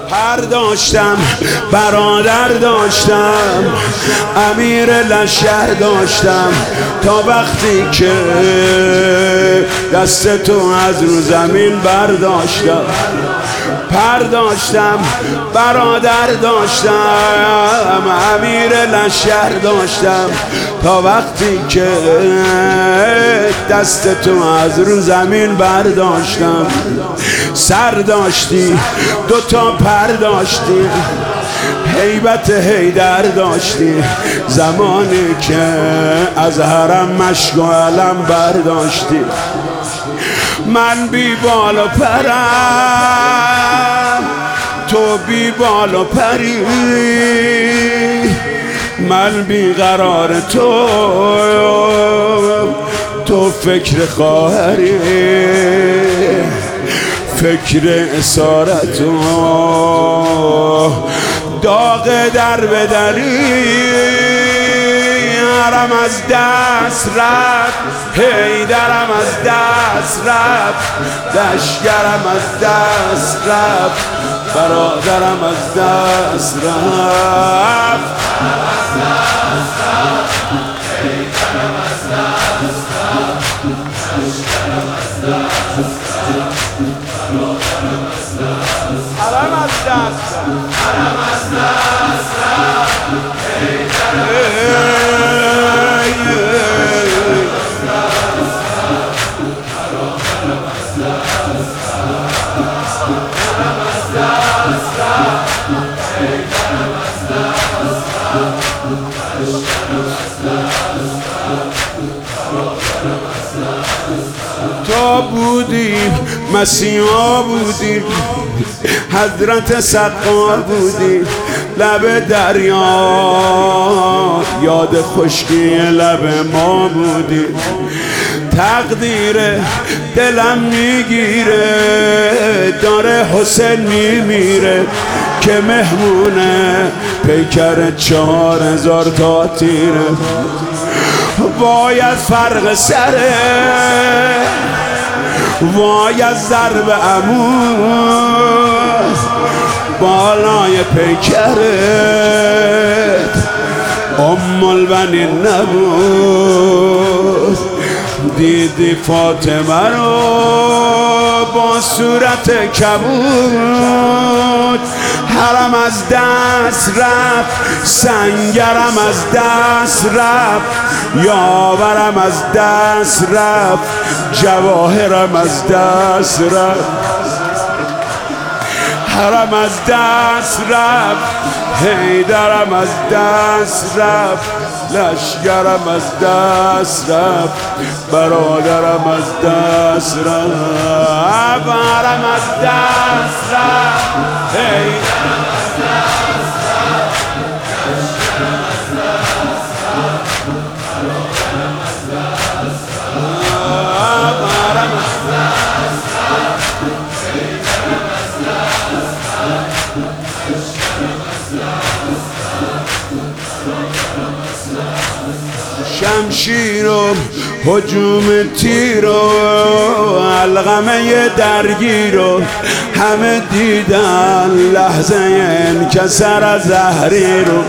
پر داشتم، برادر داشتم، امیر لشکر داشتم، تا وقتی که دست تو از رو زمین برداشتم. پر داشتم، برادر داشتم، امیر لشکر داشتم، تا وقتی که دست تو از رو زمین برداشتم. سر داشتی، دوتا پر داشتی، هیبت حیدر داشتی، زمانی که از حرم مشک و علم برداشتی. من بی بال و پرم، تو بی بال و پری، من بی قرار تو فکر خواهری، فکر اسارت و داغ در بدری. حرم از دست رفت، حیدرم از دست رفت، لشکرم از دست رفت، برادرم از دست رفت. حیدرم از دست رفت، لشکرم از دست رفت، برادرم از دست رفت. حرم از دست رفت، حرم از دست رفت، تو بودی مسیحا بودی، حضرت سقا بودی، لب دریا یاد خشکی لب ما بودی. تقدیر دلم میگیره، داره حسین میمیره، که مهمونه پیکر 4000 تا تیره. وای از فرق سره، وای از ضرب عمود، بالای پیکرت البنین نبود. دیدی فاطمه رو با صورت کبود. حرم از دست رفت، سنگرم از دست رفت، یاورم از دست رفت، جواهرم از دست رفت. حرم از دست رفت، حیدرم از دست رفت، لشکرم از دست رفت، برادرم از دست رفت. حرم از دست رفت، حیدرم از دست رفت، لشکرم از دست رفت، برادرم از دست رفت. حرم از دست رفت، حیدرم از دست رفت، لشکرم از دست رفت. شمشیر و هجوم تیر و علقمه درگیر و همه دیدن لحظه انکسار از زهری رو.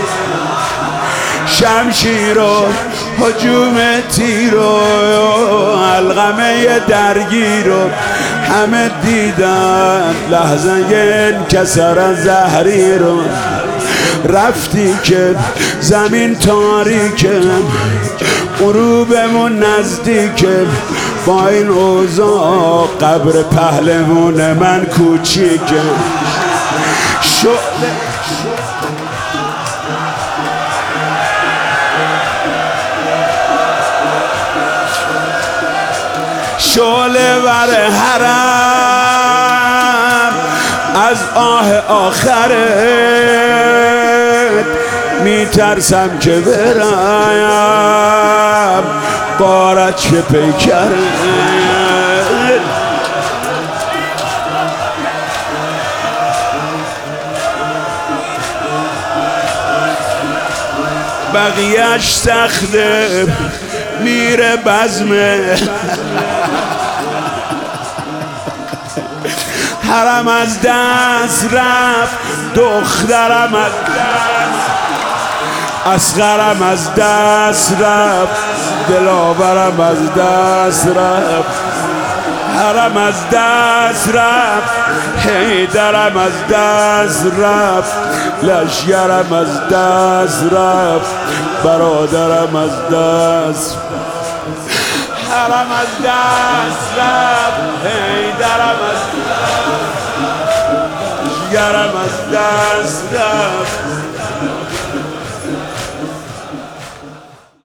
شمشیر و هجوم تیر و علقمه درگیر و همه دیدن لحظه انکسار از زهری رو. رفتی که زمین تاریکه، غروبمون نزدیکه، با این اوضاع قبر پهلوان من کوچیکه. شعله ور حرم از آه آخرت، میترسم که برم بارت چه پیکرت. بقیهش سخته میره بزمه. حرم از دست رفت، دخترم از دست، اصغرم از دست رفت، دلاورم از دست رفت. حرم از دست رفت، حیدرم از دست رفت، لشگرم از دست رفت، برادرم از دست. حرم از دست رفت، حیدرم از دست، لشگرم از دست رفت،